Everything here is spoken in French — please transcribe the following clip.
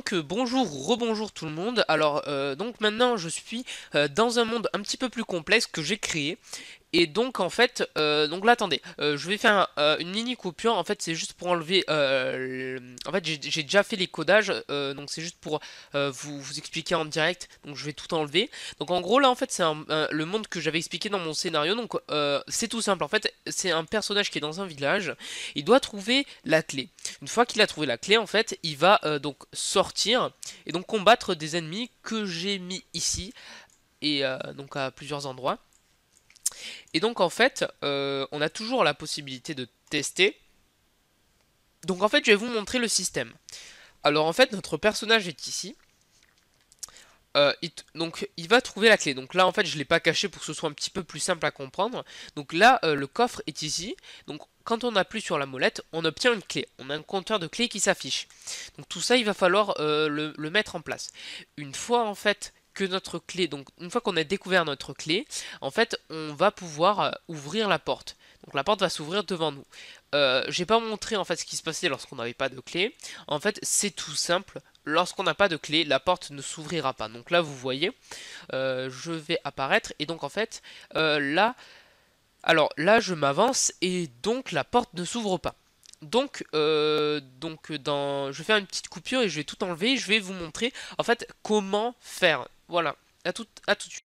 Donc bonjour, rebonjour tout le monde. Alors donc maintenant je suis dans un monde un petit peu plus complexe que j'ai créé. Et donc en fait, donc là attendez, je vais faire une mini coupure. En fait c'est juste pour enlever. En fait j'ai déjà fait les codages, donc c'est juste pour vous expliquer en direct. Donc je vais tout enlever. Donc en gros là en fait c'est le monde que j'avais expliqué dans mon scénario. Donc c'est tout simple. En fait c'est un personnage qui est dans un village. Il doit trouver la clé. Une fois qu'il a trouvé la clé en fait, il va donc sortir et donc combattre des ennemis que j'ai mis ici et donc à plusieurs endroits. Et donc en fait, on a toujours la possibilité de tester. Donc en fait, je vais vous montrer le système. Alors en fait, notre personnage est ici. Donc il va trouver la clé. Donc là en fait je l'ai pas caché pour que ce soit un petit peu plus simple à comprendre. Donc là le coffre est ici. Donc quand on appuie sur la molette, on obtient une clé. On a un compteur de clés qui s'affiche. Donc tout ça il va falloir le mettre en place. Une fois en fait que notre clé, donc une fois qu'on a découvert notre clé, en fait on va pouvoir ouvrir la porte. Donc la porte va s'ouvrir devant nous. J'ai pas montré en fait ce qui se passait lorsqu'on n'avait pas de clé. En fait c'est tout simple. Lorsqu'on n'a pas de clé, la porte ne s'ouvrira pas. Donc là, vous voyez, je vais apparaître. Et donc en fait, là, alors là, je m'avance et donc la porte ne s'ouvre pas. Je vais faire une petite coupure et je vais tout enlever. Je vais vous montrer en fait comment faire. Voilà, à tout de suite.